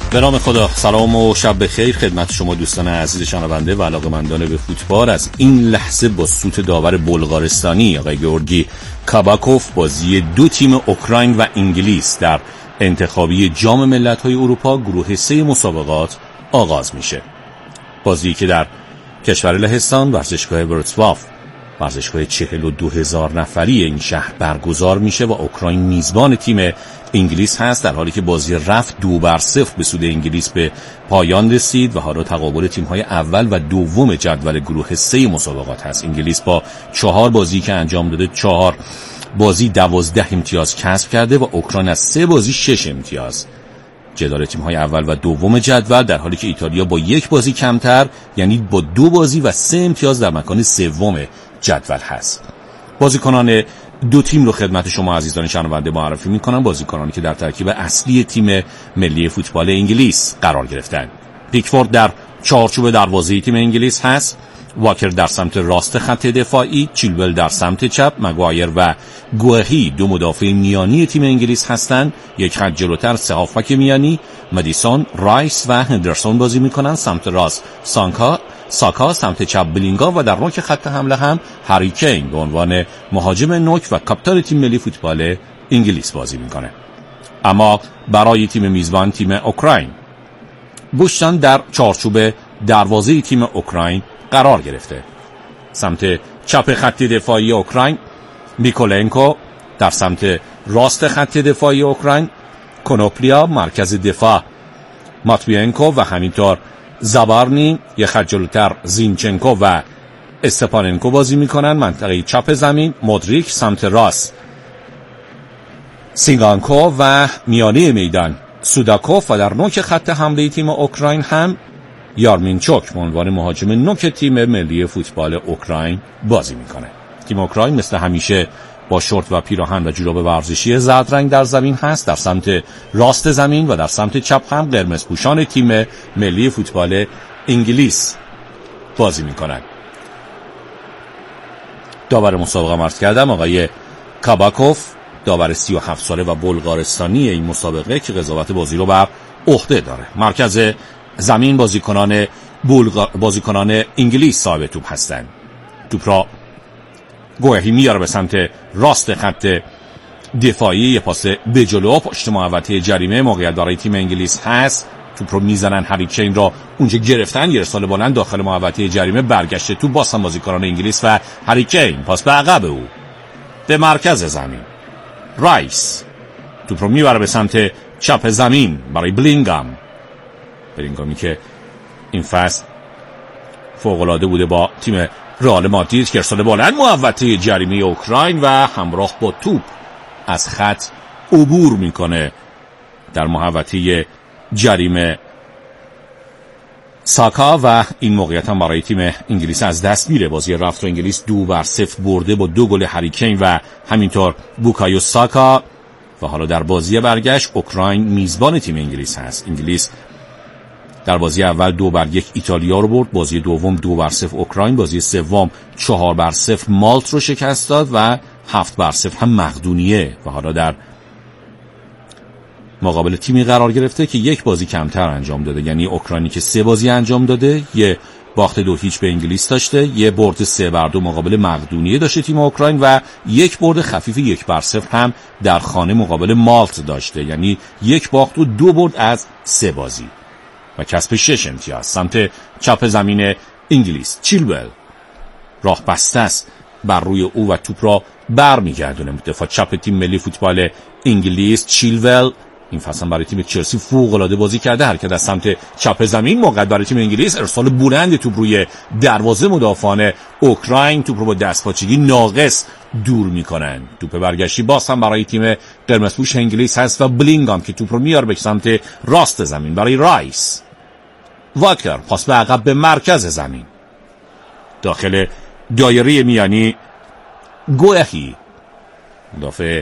به نام خدا، سلام و شب بخیر خدمت شما دوستان عزیز شنونده و علاقه‌مندان به فوتبال. از این لحظه با سوت داور بلغارستانی آقای گورگی کاباکوف بازی دو تیم اوکراین و انگلیس در انتخابی جام ملت‌های اروپا گروه 3 مسابقات آغاز میشه. بازی که در کشور لهستان ورزشگاه ورتسواف، ورزشگاه 42,000 نفری این شهر برگزار میشه و اوکراین میزبان تیم انگلیس هست، در حالی که بازی رفت 2-0 به سود انگلیس به پایان رسید و حالا تقابل تیم‌های اول و دوم جدول گروه 3 مسابقات هست. انگلیس با 4 بازی که انجام داده 4 بازی 12 امتیاز کسب کرده و اوکراین از 3 بازی 6 امتیاز جدال تیم‌های اول و دوم جدول، در حالی که ایتالیا با 1 بازی کمتر یعنی با 2 بازی و 3 امتیاز در مکان سوم جدول هست. بازیکنان دو تیم رو خدمت شما عزیزان شنونده معرفی می‌کنم، بازیکنانی که در ترکیب اصلی تیم ملی فوتبال انگلیس قرار گرفتن. پیکفورد در چارچوب دروازه تیم انگلیس هست، واکر در سمت راست خط دفاعی، چیلول در سمت چپ، مگوایر و گوهی دو مدافع میانی تیم انگلیس هستند. یک خط جلوتر سه هافبک میانی، مدیسون، رایس و هندرسون بازی میکنن. سمت راست ساکا، سمت چپ بلینگام و در نوک خط حمله هم هری کین به عنوان مهاجم نوک و کاپیتان تیم ملی فوتبال انگلیس بازی میکنه. اما برای تیم میزبان تیم اوکراین، بوشتان در چارچوب دروازه تیم اوکراین قرار گرفته. سمت چپ خط دفاعی اوکراین میکولنکو، در سمت راست خط دفاعی اوکراین کنوپلیا، مرکز دفاع ماتوینکو و همینطور زبارنی، یک خط جلوتر زینچنکو و استپاننکو بازی میکنن. منطقه چپ زمین مودریک، سمت راست سینگانکو و میانه میدان سوداکوف و در نوک خط حمله تیم اوکراین هم یارمینچوک به عنوان مهاجم نوک تیم ملی فوتبال اوکراین بازی میکنه. تیم اوکراین مثل همیشه با شورت و پیراهن و جوراب ورزشی زرد رنگ در زمین هست. در سمت راست زمین و در سمت چپ هم قرمز پوشان تیم ملی فوتبال انگلیس بازی میکنن. داور مسابقه عرض کردم آقای کاباکوف، داور 37 ساله و بلغارستانی این مسابقه که قضاوت بازی رو بر عهده داره. مرکز زمین بازیکنان انگلیس صاحب توپ هستند. توپ را گوهی میاره به سمت راست خط دفاعی، یه پاس به جلو پشت محوطه جریمه، موقعیت برای تیم انگلیس هست. توپ رو میزنن، هری کین را اونجا گرفتن، یه ارسال بلند داخل محوطه جریمه، برگشته توپ باستن بازیکنان انگلیس و هری کین پاس به عقب او به مرکز زمین. رایس توپ رو میبره به سمت چپ زمین برای بلینگامی که این فصل فوق‌العاده بوده با تیم رئال مادرید که ارسال بلند محوطه جریمه اوکراین و همراه با توپ از خط عبور میکنه. در محوطه جریمه ساکا و این موقعیت هم برای تیم انگلیس از دست میره. بازی رفت رو انگلیس 2-0 برده با 2 گل هری کین و همینطور بوکایو ساکا و حالا در بازی برگشت اوکراین میزبان تیم انگلیس هست. انگلیس در بازی اول 2-1 ایتالیا رو برد، بازی دوم 2-0 اوکراین، بازی سوم 4-0 مالت رو شکست داد و 7-0 هم مقدونیه و حالا در مقابل تیمی قرار گرفته که 1 بازی کمتر انجام داده، یعنی اوکراینی که 3 بازی انجام داده، یه باخت 2-0 به انگلیس داشته، یه برد 3-2 مقابل مقدونیه داشته تیم اوکراین و 1 برد خفیف 1-0 هم در خانه مقابل مالت داشته، یعنی 1 باخت و 2 برد از 3 بازی و کسب 6 امتیاز. سمت چپ زمین انگلیس چیلول راه بسته است بر روی او و توپ را برمیگردونه. دفاع چپ تیم ملی فوتبال انگلیس چیلول این فصل برای تیم چلسی فوق‌العاده بازی کرده. حرکت از سمت چپ زمین، موقعیت برای تیم انگلیس، ارسال بلند توپ روی دروازه مدافعان اوکراین، توپ رو با دستپاچگی ناقص دور میکنن. توپ برگشتی باز هم برای تیم قرمزپوش انگلیس هست و بلینگام که توپ رو میاره به سمت راست زمین برای رایس. واکر پاس به عقب به مرکز زمین، داخل دایره میانی گوهی مدافع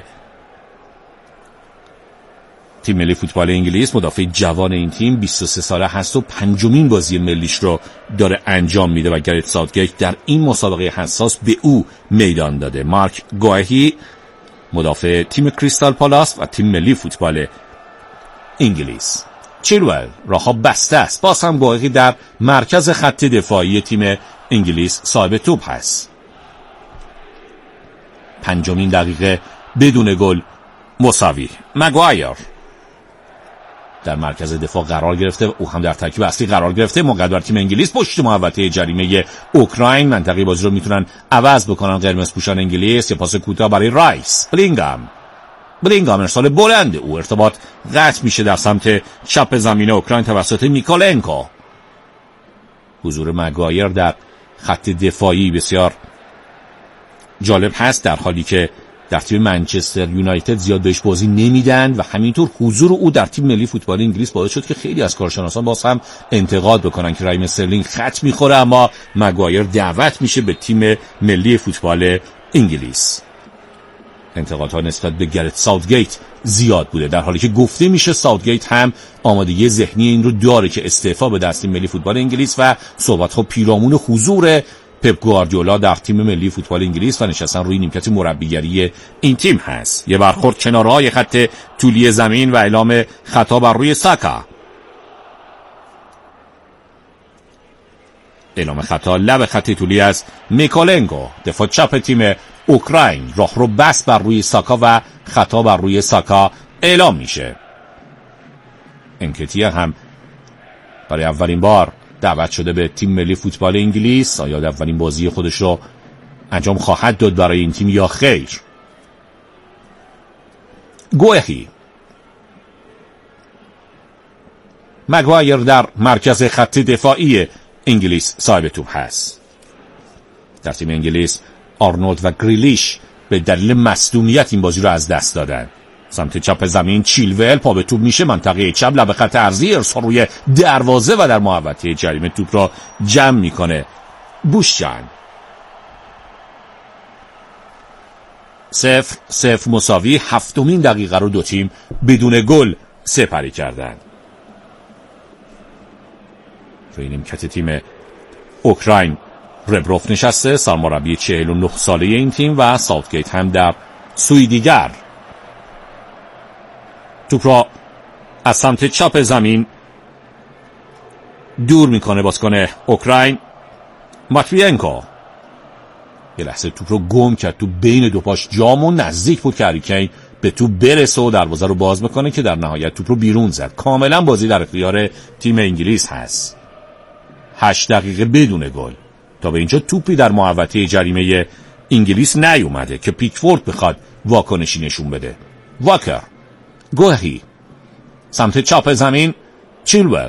تیم ملی فوتبال انگلیس، مدافع جوان این تیم، 23 ساله هست و 5مین بازی ملیش رو داره انجام میده و گرت ساوتگیت در این مسابقه حساس به او میدان داده. مارک گوهی مدافع تیم کریستال پالاس و تیم ملی فوتبال انگلیس. چیلول راه بسته است. باز هم گوهی در مرکز خط دفاعی تیم انگلیس صاحب توپ هست. 5 دقیقه بدون گل مساوی. مگوایر در مرکز دفاع قرار گرفته، او هم در ترکیب اصلی قرار گرفته. موقع در تیم انگلیس پشت محوطه جریمه اوکراین منطقه بازی رو میتونن عوض بکنن قرمز پوشان انگلیس. یه پاس کوتاه برای رایس. بلینگام ارسال بلند او، ارتباط قطع میشه در سمت چپ زمین اوکراین توسط میکالنکو. حضور مگوایر در خط دفاعی بسیار جالب هست، در حالی که در تیم منچستر یونایتد زیاد بهش بازی نمیدن و همینطور حضور او در تیم ملی فوتبال انگلیس باعث شد که خیلی از کارشناسان باز هم انتقاد بکنن که رایم استرلینگ خط میخوره، اما مگوایر دعوت میشه به تیم ملی فوتبال انگلیس. انتقادها نسبت به گرت ساوتگیت زیاد بوده، در حالی که گفته میشه ساوتگیت هم آمادگی ذهنی این رو داره که استعفا بده از تیم ملی فوتبال انگلیس و صحبت‌ها پیرامون حضور پپ گواردیولا در تیم ملی فوتبال انگلیس و نشستن روی نیمکت مربیگری این تیم هست. یه برخورد کنارهای خط طولی زمین و اعلام خطا بر روی ساکا. اعلام خطا لب خط طولی از میکالنکو، دفاع چپ تیم اوکراین. راه رو بست بر روی ساکا و خطا بر روی ساکا اعلام میشه. انکتیا هم برای اولین بار دعوت شده به تیم ملی فوتبال انگلیس. آیا اولین بازی خودش رو انجام خواهد داد برای این تیم یا خیر؟ گوهی. مگوایر در مرکز خط دفاعی انگلیس صاحب توپ هست. در تیم انگلیس آرنولد و گریلیش به دلیل مصدومیت این بازی رو از دست دادن. سمت چپ زمین چیلول پا به توپ میشه، منطقه چپ لب خط عرضی، ارسال روی دروازه و در محوطه جریمه توپ را جمع میکنه بوشجان. 0-0 مساوی. 7 دقیقه رو دو تیم بدون گل سپری کردند. روی نیمکت تیم اوکراین ربروف نشسته، سرمربی 49 ساله این تیم، و ساوتگیت هم در سوی دیگر. توپ را از سمت چپ زمین دور میکنه بازیکن اوکراین ماتوینکو. یه لحظه توپ رو گم کرد تو بین دو پاش، جامو نزدیک بود که هری کین به توپ برسه و دروازه رو باز بکنه که در نهایت توپ رو بیرون زد. کاملا بازی در اختیار تیم انگلیس هست. 8 دقیقه بدون گل. تا به اینجا توپی در محوطه جریمه انگلیس نیومده که پیکفورد بخواد واکنشی نشون بده. واکر. گوهی سمت چپ زمین. چیلول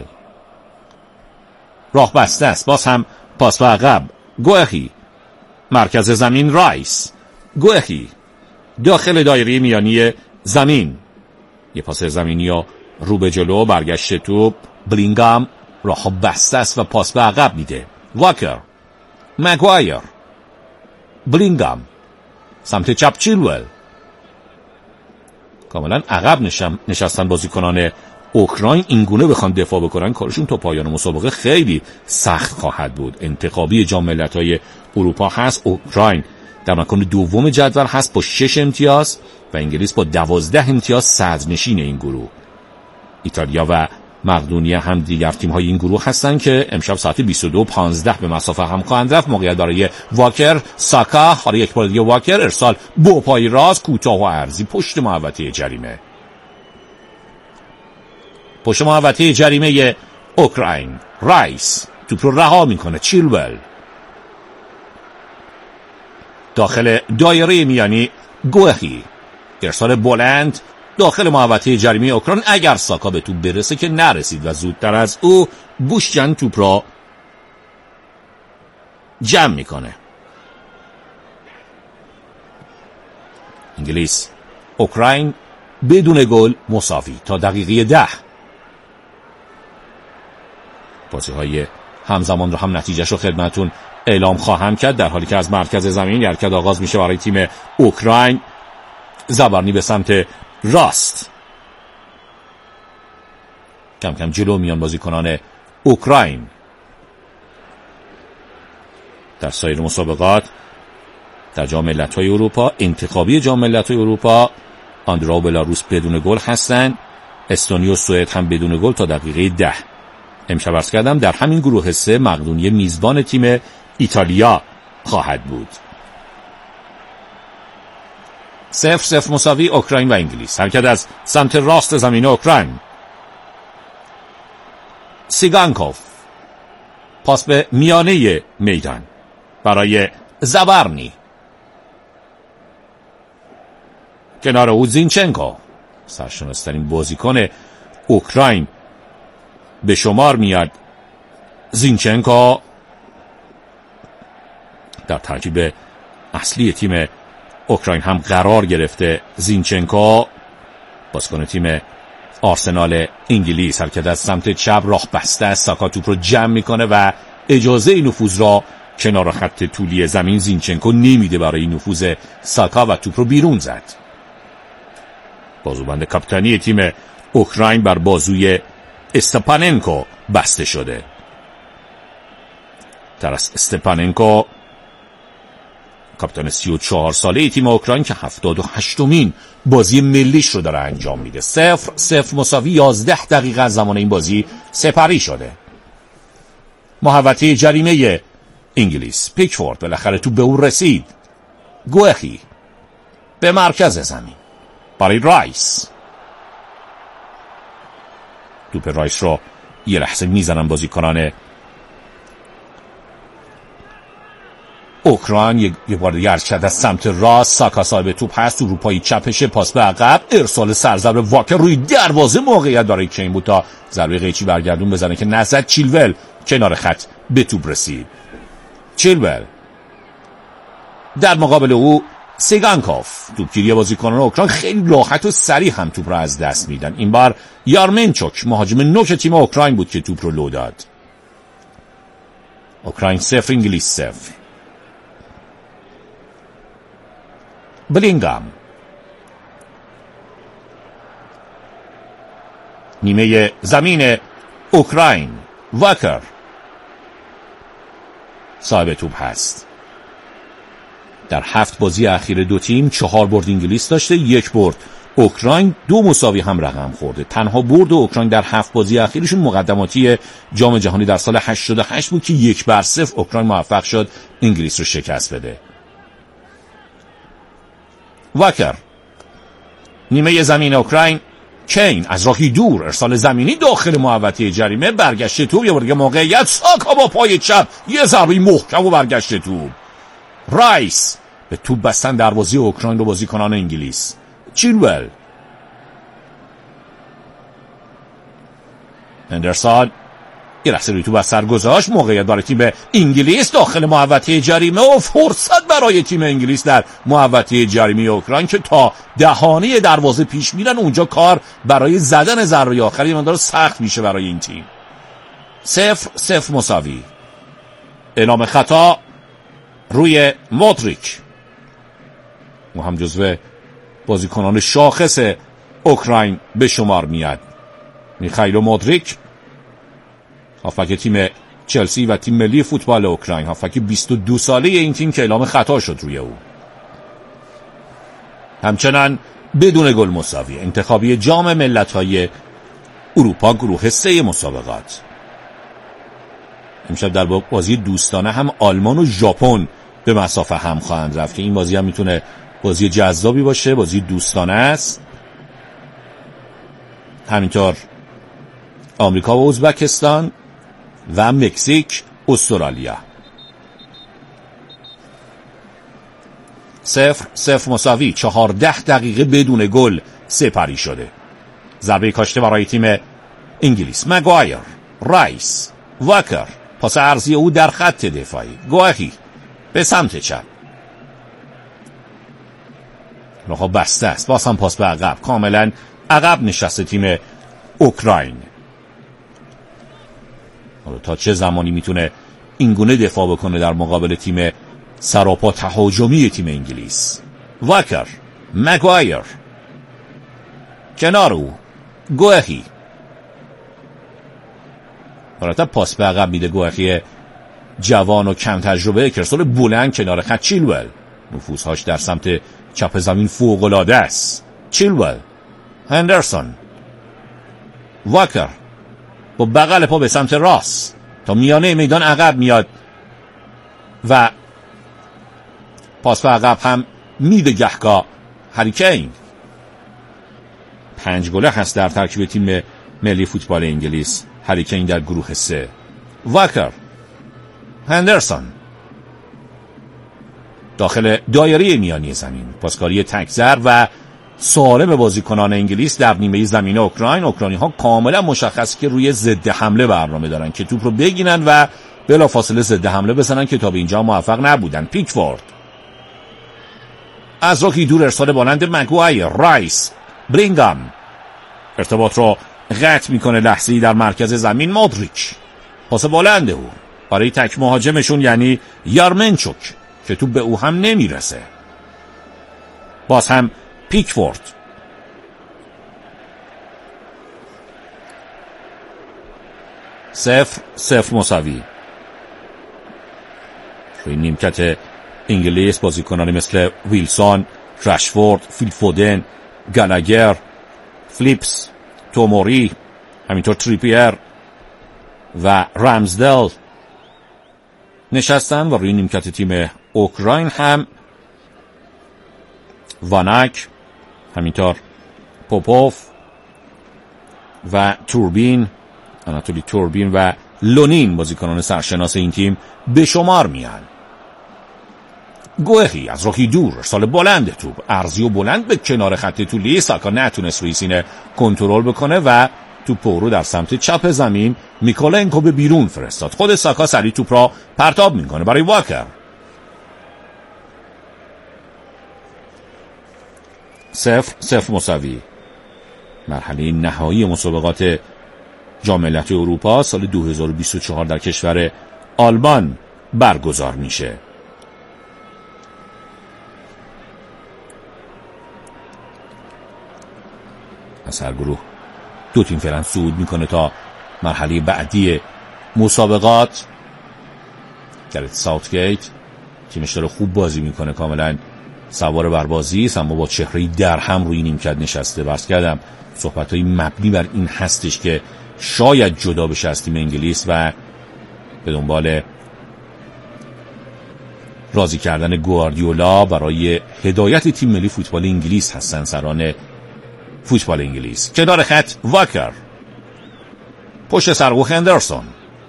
راه بسته است، باز هم پاس به عقب. گوهی مرکز زمین. رایس. گوهی داخل دایره میانی زمین، یه پاس زمینی ها رو به جلو، برگشت توپ. بلینگام راه بسته است و پاس به عقب میده. واکر. مگوایر. بلینگام سمت چپ. چیلول. کاملا عقب نشستن بازیکنان اوکراین. اینگونه بخوان دفاع بکنن کارشون تا پایان مسابقه خیلی سخت خواهد بود. انتخابی جام ملت‌های اروپا هست. اوکراین در مکان دوم جدول هست با 6 امتیاز و انگلیس با 12 امتیاز صدرنشین این گروه. ایتالیا و مقدونیه هم دیگر تیم‌های این گروه هستن که امشب ساعت 22:15 به مسافه هم خواهند رفت. موقعیت برای واکر. ساکا. حالا یک بار دیگه واکر، ارسال با پای راست کوتاه و عرضی پشت محوطه جریمه. پشت محوطه جریمه اوکراین. رایس توپ رو رها میکنه. چیلول داخل دایره میانی. گوهی ارسال بلند داخل محوطه جریمه اوکراین. اگر ساکا به توپ برسه که نرسید و زودتر از او بوشجان توپ را جمع میکنه. انگلیس اوکراین بدون گل مساوی تا دقیقه 10. بازی‌های همزمان رو هم نتیجهش رو خدمتون اعلام خواهم کرد، در حالی که از مرکز زمین حرکت آغاز میشه برای تیم اوکراین. زبرنی به سمت راست، کم کم جلو میان بازیکنان اوکراین. در سایر مسابقات در جام ملت‌های اروپا، انتخابی جام ملت‌های اروپا، آندرا و بلاروس بدون گل هستند استونیا و سوئد هم بدون گل تا دقیقه 10. امشب عرض کردم در همین گروه سه مقدونیه میزبان تیم ایتالیا خواهد بود. 0-0 مساوی اوکراین و انگلیس. حرکت از سمت راست زمین اوکراین. سیگانکوف، پاس به میانه میدان برای زبرنی، کنار او زینچنکو، سرشناس‌ترین بازیکن اوکراین به شمار میاد. زینچنکو در ترکیب اصلی تیم اوکراین هم قرار گرفته. زینچنکو بازیکن تیم آرسنال انگلیس. حرکت از سمت چپ، راه بسته است. ساکا توپ رو جمع میکنه و اجازه نفوذ را کنار خط طولی زمین زینچنکو نمیده برای نفوذ ساکا و توپ رو بیرون زد. بازوبند کاپیتانی تیم اوکراین بر بازوی استپاننکو بسته شده. تراس استپاننکو کاپیتان 34 ساله تیم اوکراین که 78مین بازی ملیش رو داره انجام میده. 0-0 مساوی 11 دقیقه از زمان این بازی سپری شده. محوطه جریمه انگلیس. پیکفورد بالاخره تو به اون رسید. گوهی به مرکز زمین برای رایس. توپ رایس رو یه لحظه میزنن بازیکنان اوکراین. یه بار دیگه عرض از سمت راست. ساکا صاحب توپ هست، تو روپای چپش، پاس به عقب، ارسال سرزبر واکر روی دروازه موقعیت برای کین بود تا ضربه قیچی برگردون بزنه که نزد. چیلول کنار خط به توپ رسید. چیلول در مقابل او سیگانکوف. توپگیری بازیکنان اوکراین خیلی راحت و سریع هم توپ را از دست میدن. این بار یارمنچوک مهاجم نوک تیم اوکراین بود که توپ رو لو داد. اوکراین 0 انگلیس 0. بلینگام نیمه زمین اوکراین. واکر صاحب توپ هست. در 7 بازی اخیر دو تیم 4 برد انگلیس داشته، 1 برد اوکراین، 2 مساوی هم رقم خورده. تنها برد اوکراین در 7 بازی اخیرشون مقدماتی جام جهانی در سال 88 بود که 1-0 اوکراین موفق شد انگلیس رو شکست بده. واکر نیمه زمین اوکراین. کین از راهی دور ارسال زمینی داخل محوطه جریمه. برگشت توپ، یه بار موقعیت. ساکا با پای چپ یه ضربه محکم و برگشت توپ. رایس به توپ بستن دروازه اوکراین رو بازیکنان انگلیس. چیلول، اندرسون یه لحظه روی توپ از سر گذاشت. موقعیت برای تیم انگلیس داخل محوطه جریمه و فرصت برای تیم انگلیس در محوطه جریمه اوکراین که تا دهانه دروازه پیش میرن. اونجا کار برای زدن ضربه آخری مقدار سخت میشه برای این تیم. 0-0 مساوی. اعلام خطا روی مودریک. او هم جزو بازیکنان شاخص اوکراین به شمار میاد. میخائیل مودریک، هافبک تیم چلسی و تیم ملی فوتبال اوکراین، هافبک 22 ساله این تیم که اعلام خطا شد روی او. همچنان بدون گل مساوی. انتخابی جام ملت‌های اروپا گروه 3 مسابقات. امشب در بازی دوستانه هم آلمان و ژاپن به مسافه هم خواهند رفت که این بازی هم میتونه بازی جذابی باشه. بازی دوستانه است. همینطور آمریکا و ازبکستان و مکزیک استرالیا. 0-0 مساوی. 14 دقیقه بدون گل سپری شده. ضربه کاشته برای تیم انگلیس. مگوایر، رایس، واکر، پاس عرضی او در خط دفاعی. گوهی به سمت چپ. راهها بسته است. باز هم پاس به عقب. کاملا عقب نشسته تیم اوکراین. تا چه زمانی میتونه اینگونه دفاع بکنه در مقابل تیم سراپا تهاجمی تیم انگلیس؟ واکر، مگوایر، کنار او گوهی. برای پاس به عقب میده گوهی جوان و کم تجربه. کرسول بلند کنار خط. چیلول نفوذهاش در سمت چپ زمین فوق‌العاده است. چیلول، هندرسون، واکر با بغل پا به سمت راست تا میانه میدان عقب میاد و پاس به عقب هم میده گهگاه هری کین. 5 گله هست در ترکیب تیم ملی فوتبال انگلیس. هری کین در گروه 3، واکر، هندرسون داخل دایره میانی زمین. پاسکاری تک‌ضرب و سالم بازیکنان انگلیس در نیمه زمین اوکراین. اوکراینی‌ها کاملا مشخص که روی ضد حمله برنامه دارن که توپ رو بگیرن و بلافاصله ضد حمله بزنن که تا به اینجا موفق نبودن. پیکفورد از راکی دور ارسال بلند مگوایر. رایس، بلینگام ارتباط رو قطع میکنه لحظه‌ای در مرکز زمین. مودریچ پاس بلنده او برای تک مهاجمشون یعنی یارمنچوک که توپ به او هم نمیرسه. باز هم پیکفورد. صفر مساوی. روی نیمکت انگلیس بازیکنانی مثل ویلسون، رشفورد، فیل فودن، گالاگر، فلیپس، توموری، همینطور تریپیر و رمزدل نشستن و روی نیمکت تیم اوکراین هم واناک، همینطور پوپوف و توربین، آناتولی توربین و لونین بازیکنان سرشناس این تیم به شمار میان. گوهی از راهی دور ارسال بلند توپ ارضی و بلند به کنار خط طولی. ساکا نتونست روی سینه کنترل بکنه و توپ رو در سمت چپ زمین میکولنکو به بیرون فرستاد. خود ساکا سریع توپ را پرتاب میکنه برای واکر. 0-0 مساوی. مرحله نهایی مسابقات جام ملت‌های اروپا سال 2024 در کشور آلمان برگزار میشه. از هر گروه 2 تیم فعلا صعود میکنه تا مرحله بعدی مسابقات. گرت ساوتگیت تیمش داره خوب بازی میکنه، کاملا سوار بر بازی است، اما با چهره‌ای درهم روی نیمکت نشسته. بس کردم صحبت‌های مبنی بر این هستش که شاید جدا بشه از تیم انگلیس و به دنبال راضی کردن گواردیولا برای هدایت تیم ملی فوتبال انگلیس هستن سران فوتبال انگلیس. کنار خط واکر، پشت سرگو هندرسون،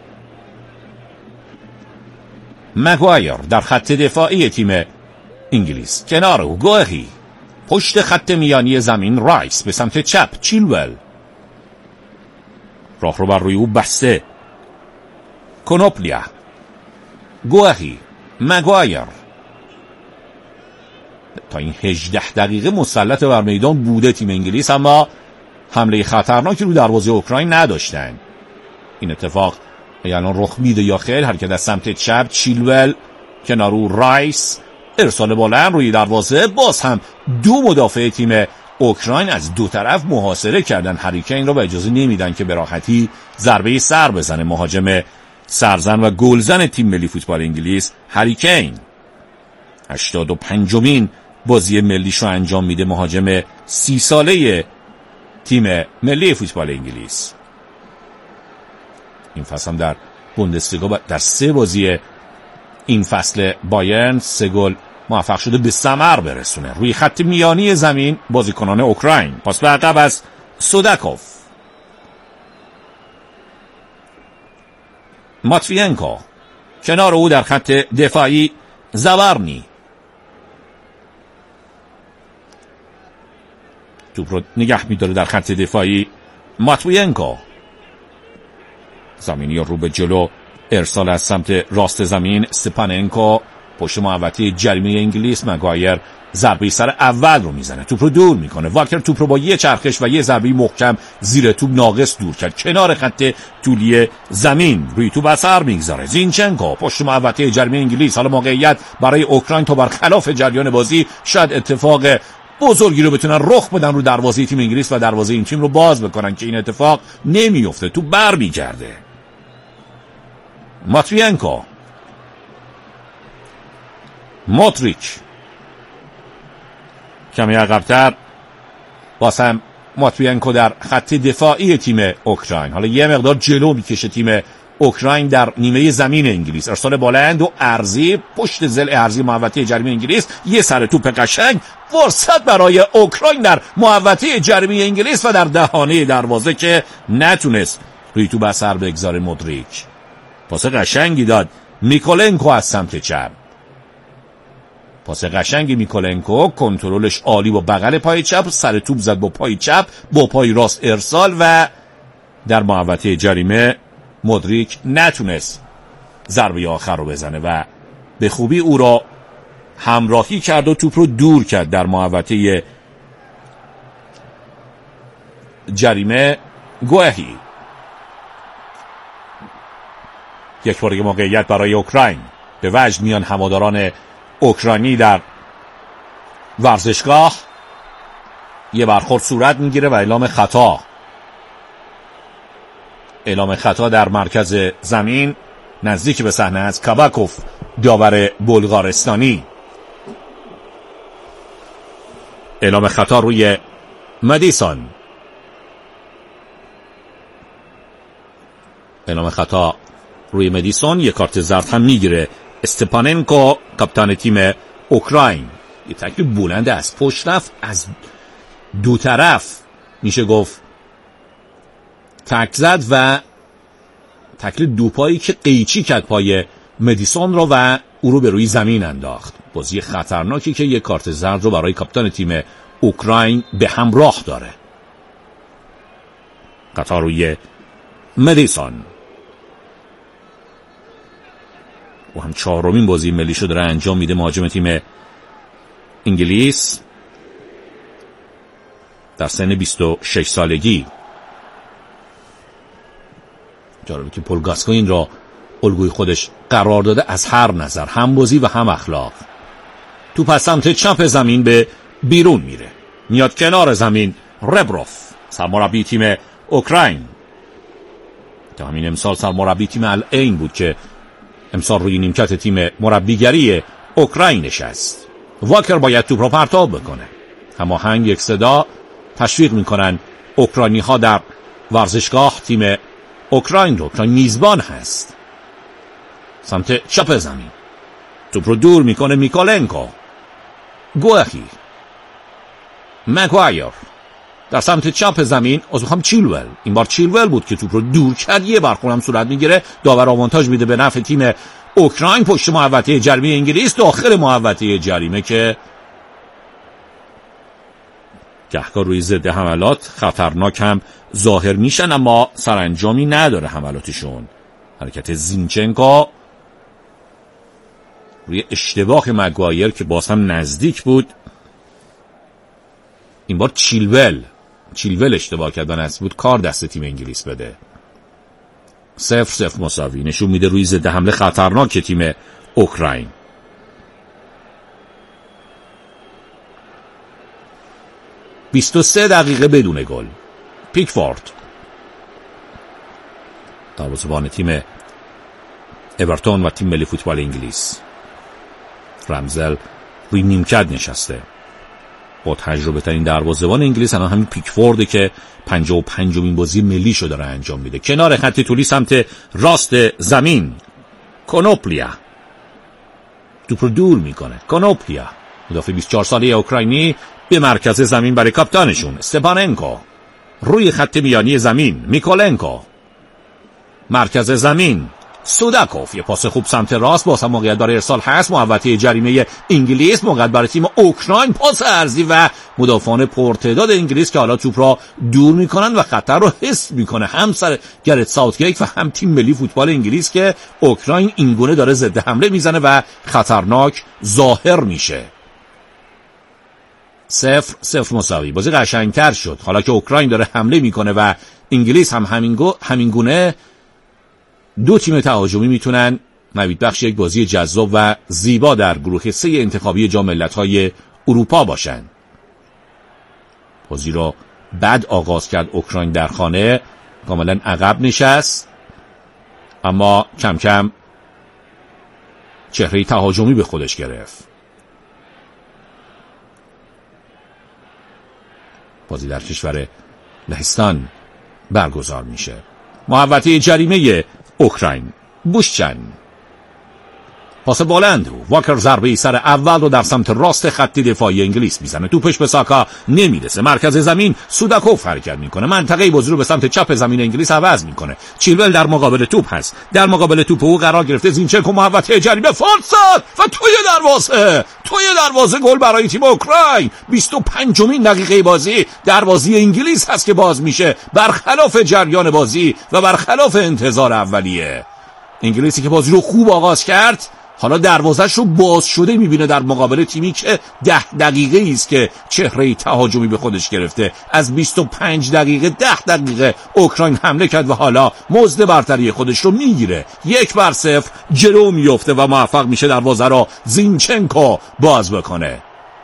مگوایر در خط دفاعی تیم انگلیس. کنار او گوهی، پشت خط میانی زمین رایس، به سمت چپ چیلول، راه رو بر روی او بسته کنوپلیا، گوهی، مگوایر. تا این 18 دقیقه مسلط بر میدان بوده تیم انگلیس، اما حمله خطرناکی رو دروازه اوکراین نداشتن. این اتفاق الان رخ میده یا خیر؟ حرکت از سمت چپ چیلول، کنار او رایس، ارسال بلند روی دروازه. باز هم 2 مدافع تیم اوکراین از 2 طرف محاصره کردن هری کین رو و اجازه نمیدن که به راحتی ضربه سر بزنه. مهاجم سرزن و گلزن تیم ملی فوتبال انگلیس هری کین 85مین بازی ملیش رو انجام میده. مهاجم 30 ساله تیم ملی فوتبال انگلیس این فصل هم در بوندسلیگا در 3 بازی این فصل بایرن 3 گل موفق شده به ثمر برسونه. روی خط میانی زمین بازیکنان اوکراین، پاس به عقب از سوداکوف، ماتوینکو، کنار او در خط دفاعی زاورنی. توپ رو نگه می‌داره در خط دفاعی ماتوینکو. زمینی رو به جلو، ارسال از سمت راست زمین استپاننکو، پشت محوطه جریمه انگلیس. مگوایر ضربه سر اول رو میزنه، توپ رو دور میکنه. واکر توپ رو با یه چرخش و یه ضربه محکم زیر توپ ناقص دور کرد. کنار خط طولی زمین روی توپ اثر میگذاره. زینچنکو پشت محوطه جریمه انگلیس. حالا موقعیت برای اوکراین تا برخلاف جریان بازی شاید اتفاق بزرگی رو بتونن رخ بدن رو دروازه تیم انگلیس و دروازه این تیم رو باز بکنن که این اتفاق نمیفته. توپ برمیگرده. ماتوینکو، مودریچ کمی عقب‌تر، باز هم ماتوینکو در خط دفاعی تیم اوکراین. حالا یه مقدار جلو میکشه تیم اوکراین در نیمه زمین انگلیس. ارسال بلند و عرضی پشت ضلع عرضی محوطه جریمه انگلیس. یه سر توپ قشنگ، فرصت برای اوکراین در محوطه جریمه انگلیس و در دهانه دروازه که نتونست روی توپ اثر بگذاره مودریک. پاس قشنگی داد میکولنکو از سمت چپ. پاس قشنگی میکولنکو، کنترلش عالی با بغل پای چپ، سر توپ زد با پای چپ، با پای راست ارسال و در محوطه جریمه مودریک نتونست ضربه آخر رو بزنه و به خوبی او را همراهی کرد و توپ رو دور کرد در محوطه جریمه گوهی. یک بار دیگه موقعیت برای اوکراین. به وجد میان هواداران اوکراینی در ورزشگاه. یه برخورد صورت میگیره و اعلام خطا در مرکز زمین نزدیک به صحنه از کاباکوف، داور بلغارستانی. اعلام خطا روی مدیسون. یک کارت زرد هم میگیره استپاننکو، کاپیتان تیم اوکراین. یه تکل بلند از پشت رفت، از دو طرف میشه گفت تک زد و تکل دوپایی که قیچی کرد پای مدیسون رو و او رو به روی زمین انداخت. بازی خطرناکی که یک کارت زرد رو برای کاپیتان تیم اوکراین به همراه داره. خطا روی مدیسون. و هم چهارمین بازی ملیشو داره انجام میده مهاجم تیم انگلیس در سن 26 سالگی. جالبه که پول گاسکوین را الگوی خودش قرار داده از هر نظر، هم بازی و هم اخلاق. توپ از سمت چپ زمین به بیرون میره، میاد کنار زمین. ربروف سرمربی تیم اوکراین، تا همین امسال سرمربی تیم العین بود که امسال روی نیمکت تیم مربیگری اوکراین نشست. واکر باید توپ رو پرتاب بکنه. هماهنگ یک صدا تشویق میکنن اوکراینی ها در ورزشگاه تیم اوکراین رو. اوکراین میزبان هست. سمت چپ زمین توپ رو دور میکنه میکولنکو. گوهی، مگوایر در سمت چپ زمین. چیلول، این بار چیلول بود که توپ رو دور کرد. یه برخورد هم صورت میگیره، داور آوانتاژ میده به نفع تیم اوکراین. پشت محوطه جریمه انگلیس، داخل محوطه جریمه که گهگاه روی ضد حملات خطرناک هم ظاهر میشن اما سرانجامی نداره حملاتشون. حرکت زینچنکو روی اشتباه مگوایر که باز هم نزدیک بود. این بار چیلول اشتباه کرد و نزدیک بود کار دست تیم انگلیس بده. 0-0 مساوی نشون میده روی ضد حمله خطرناک تیم اوکراین. « 23 دقیقه بدون گل. پیکفورد دروازه‌بان تیم اورتون و تیم ملی فوتبال انگلیس. رمزل روی نیمکت نشسته. با تجربه ترین دروازه‌بان انگلیس الان همین پیکفورده که 55مین بازی ملیشو داره انجام میده. کنار خط طولی سمت راست زمین کانوپلیا توپ رو دور میکنه. کانوپلیا مدافع 24 ساله اوکراینی به مرکز زمین برای کاپیتانشون استپاننکو. روی خط میانی زمین میکولنکو. مرکز زمین سوداکوف. یه پاس خوب سمت راست، باز هم موقعیت برای ارسال هست. محوطه جریمه انگلیس، موقعیت برای تیم اوکراین. پاس عرضی و مدافعان پرتعداد انگلیس که حالا توپ را دور میکنن و خطر رو حس میکنه هم سر گرت ساوتگیت و هم تیم ملی فوتبال انگلیس که اوکراین اینگونه داره ضد حمله میزنه و خطرناک ظاهر میشه. 0-0 مساوی. بازی قشنگتر شد حالا که اوکراین داره حمله میکنه و انگلیس هم همینگونه. دو تیم تهاجمی میتونن نوید بخش یک بازی جذاب و زیبا در گروه 3 انتخابی جام ملت‌های اروپا باشن. بازی رو بد آغاز کرد اوکراین در خانه، کاملا عقب نشست اما کم کم چهره تهاجمی به خودش گرفت. بازی در کشور لهستان برگزار میشه. محوطه جریمه اوکراین، بوشچن. پاس بلند، واکر ضربه سر اول رو در سمت راست خط دفاعی انگلیس میزنه. توپش به ساکا نمیرسه. مرکز زمین سوداکوف حرکت میکنه. منطقه بازی رو به سمت چپ زمین انگلیس عوض میکنه. چیلول در مقابل توپ هست. در مقابل توپ او قرار گرفته زینچنکو. محوطه جریمه، فرصت و توی دروازه گل برای تیم اوکراین. 25مین دقیقه بازی دروازه انگلیس هست که باز میشه، برخلاف جریان بازی و برخلاف انتظار اولیه. انگلیسی که بازی رو خوب آغاز کرد حالا دروازش رو باز شده میبینه در مقابل تیمی که 10 دقیقه است که چهره تهاجمی به خودش گرفته. از 25 دقیقه 10 دقیقه اوکراین حمله کرد و حالا مزد برتری خودش رو میگیره. 1-0 جلو میفته و موفق میشه دروازه رو زینچنکو باز بکنه.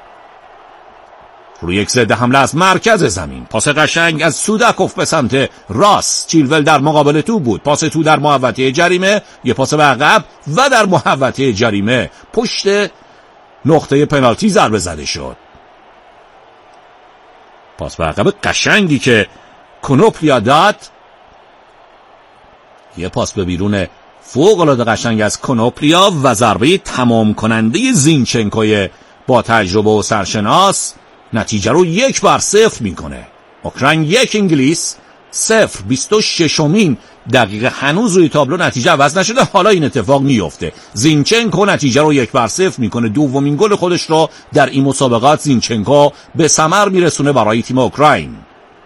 روی یک ضد حمله از مرکز زمین، پاس قشنگ از سوداکوف به سمت راست. چیلول در مقابل تو بود. پاس تو در محوطه جریمه، یه پاس به عقب و در محوطه جریمه پشت نقطه پنالتی ضربه زده شد. پاس به عقب قشنگی که کنوپلیا داد. یه پاس به بیرون فوق العاده قشنگ از کنوپلیا و ضربه تمام کننده زینچنکوی با تجربه و سرشناس نتیجه رو 1-0 میکنه. اوکراین 1 انگلیس 0. 26مین دقیقه هنوز روی تابلو نتیجه عوض نشده. حالا این اتفاق میفته. زینچنکو نتیجه رو 1-0 میکنه. دومین گل خودش رو در این مسابقات زینچنکو به ثمر میرسونه برای تیم اوکراین.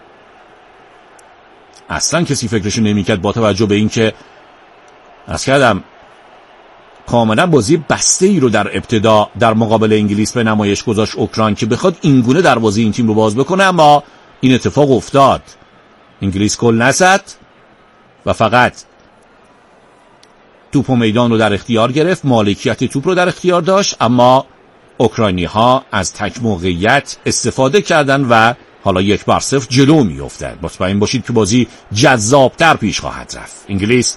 اصلا کسی فکرشو نمیکرد با توجه به این که از کردم کاملا بازی بسته ای رو در ابتدا در مقابل انگلیس به نمایش گذاشت اوکراین که بخواد اینگونه دروازه این تیم رو باز بکنه، اما این اتفاق افتاد. انگلیس گل نزد و فقط توپ و میدان رو در اختیار گرفت، مالکیت توپ رو در اختیار داشت، اما اوکراینی ها از تک موقعیت استفاده کردن و حالا 1-0 جلو می افتد. مطمئن باشید که بازی جذابتر پیش خواهد رفت. انگلیس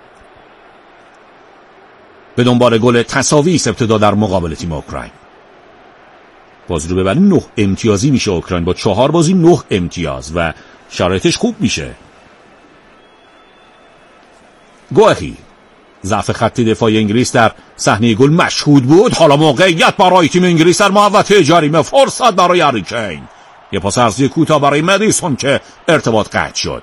به دنبال گل تساوی ابتدا در مقابل تیم اوکراین. بازی رو ببره 9 امتیازی میشه اوکراین با 4 بازی 9 امتیاز و شرایطش خوب میشه. گوهی ضعف خط دفاعی انگلیس در صحنه گل مشهود بود. حالا موقعیت برای تیم انگلیس در محوطه جریمه، فرصت برای هری کین. یه پاس عرضی کوتاه برای مدیسون که ارتباط قطع شد.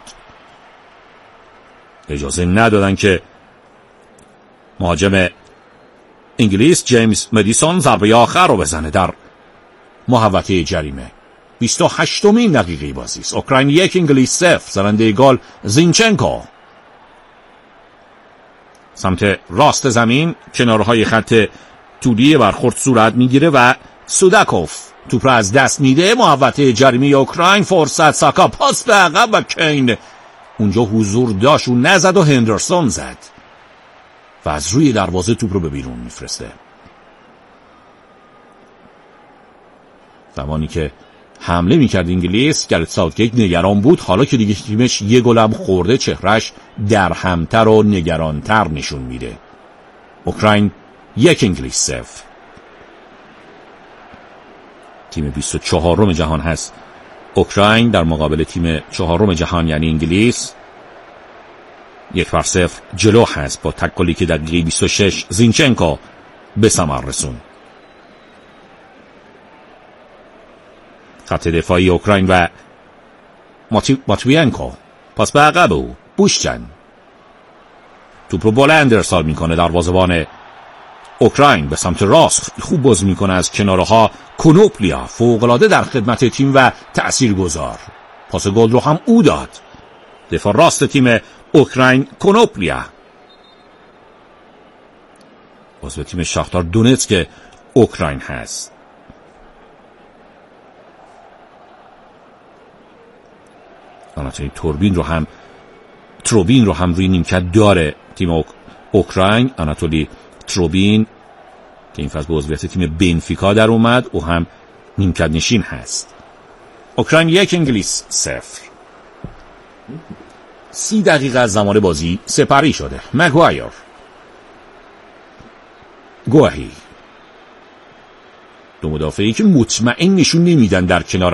اجازه ندادن که مهاجم انگلیس جیمز مدیسون ضربه آخر رو بزنه در محوطه جریمه. 28مین دقیقه بازی است. اوکراین 1 انگلیس 0. زننده گل زینچنکو. سمت راست زمین کنارهای خط طولی برخورد صورت میگیره و سوداکوف توپ را از دست میده. محوطه جریمه اوکراین، فرصت ساکا، پاس به عقب و کین اونجا حضور داشت و نزد و هندرسون زد و از روی دروازه توپ رو به بیرون میفرسته. زمانی که حمله میکرد انگلیس، گرت ساوتگیت نگران بود. حالا که دیگه تیمش یه گلم خورده، چهرش درهمتر و نگرانتر نشون میده. اوکراین 1 انگلیس 0. تیم 24م جهان هست اوکراین در مقابل تیم 4م جهان یعنی انگلیس. 1-0 جلو هست با تکلی که در دقیقه 26 زینچنکو به ثمر رسون. خط دفاعی اوکراین و ماتوینکو، پاس به عقب او بوشچن توپ رو بلند ارسال میکنه. دروازه‌بان اوکراین به سمت راست خوب بازی میکنه از کنارها. کنوپلیا فوق‌العاده در خدمت تیم و تأثیرگذار. پاس گل رو هم او داد. دفاع راست تیم اوکراین کنوپلیا. عضو تیم شاختار دونتسک اوکراین هست. آناتولی تروبین رو هم روی نیمکت داره تیم اوکراین. آناتولی تروبین که این فصل به عضویت تیم بنفیکا در اومد، او هم نیمکت نشین هست. اوکراین 1 انگلیس 0. 30 دقیقه از زمان بازی سپری شده. مگوایر، گوهی، دو مدافعی که مطمئن نشون نمیدن در کنار